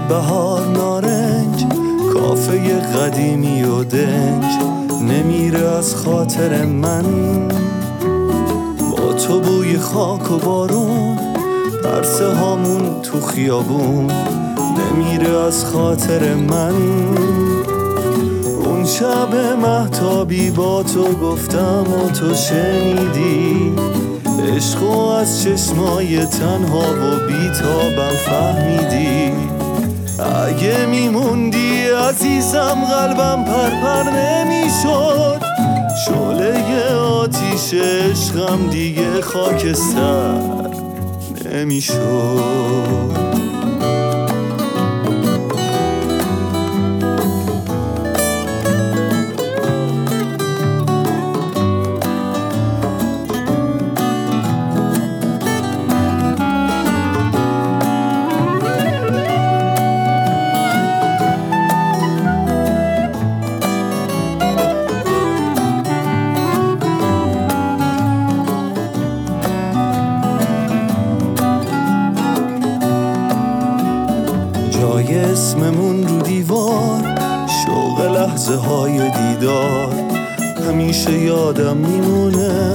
بهار نارنج، کافه قدیمی و دنج نمیره از خاطر من. با تو بوی خاک و بارون، پرسه هامون تو خیابون نمیره از خاطر من. اون شب مهتابی با تو گفتم و تو شنیدی، عشقو از چشمای تنها و بیتابم فهمیدی. اگه میموندی عزیزم قلبم پرپر نمیشد، شعله آتیش عشقم دیگه خاکستر نمیشد. جای اسممون رو دیوار، شوق لحظه های دیدار همیشه یادم میمونه.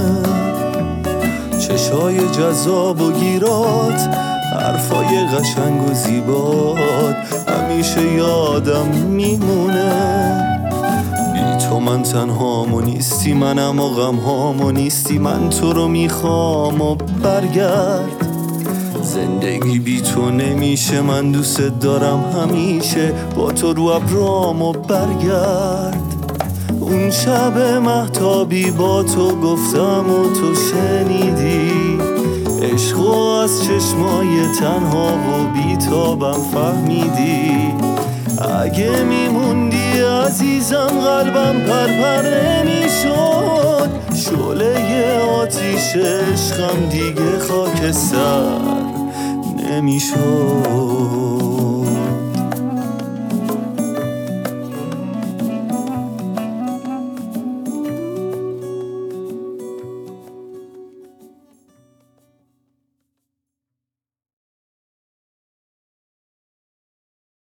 چشای جذاب و گیرات، حرفای قشنگ و زیبات همیشه یادم میمونه. بی تو من تنهام و نیستی، منم و غم هام و نیستی. من تو رو میخوام و برگرد، زندگی بی تو نمیشه. من دوست دارم همیشه با تو رو ابرام و برگرد. اون شب مهتابی با تو گفتم و تو شنیدی، عشقو از چشمای تنها و بیتابم فهمیدی. اگه میموندی عزیزم قلبم پرپر نمیشد، شعله آتیش عشقم دیگه خاکستر نمیشد.